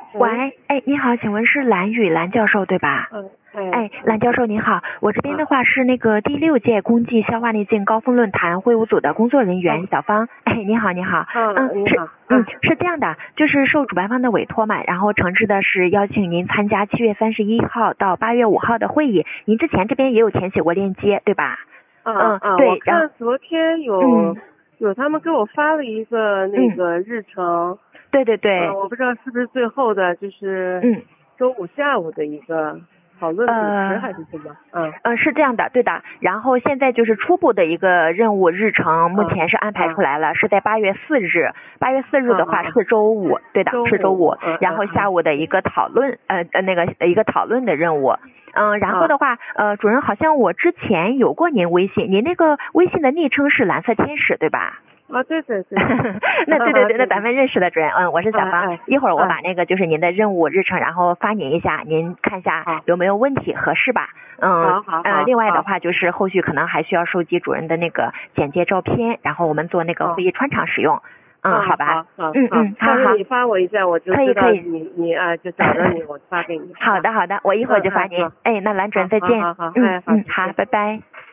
喂， 喂，哎，你好，请问是蓝教授对吧？哎，蓝教授您好，我这边的话是那个第6届公际消化内镜高峰论坛会务组的工作人员小芳。哎，你好，你好。 你好。 是这样的，就是受主办方的委托嘛，然后诚挚的是邀请您参加7月31号到8月5号的会议。您之前这边也有填写过链接，对吧？对。 我看昨天有他们给我发了一个那个日程。 对对对。 我不知道是不是最后的，就是周五下午的一个讨论主持还是什么？ 是这样的，对的。然后现在就是初步的一个任务日程，目前是安排出来了，是在8月4日。8月4日的话是周五，对的，是周五。然后下午的一个讨论，一个讨论的任务。然后的话，主任好像我之前有过您微信，您那个微信的昵称是蓝色天使，对吧？ 对。 那对，那咱们认识的主任，我是小芳。一会儿我把那个就是您的任务日程，然后发您一下，您看一下有没有问题，合适吧？ 好。 另外的话就是后续可能还需要收集主任的那个简介照片，然后我们做那个会议穿场使用。好吧。 好。你发我一下，我就知道你就找着你，我发给你。 好的，我一会儿就发您。那蓝主任再见。 好， 好，拜拜。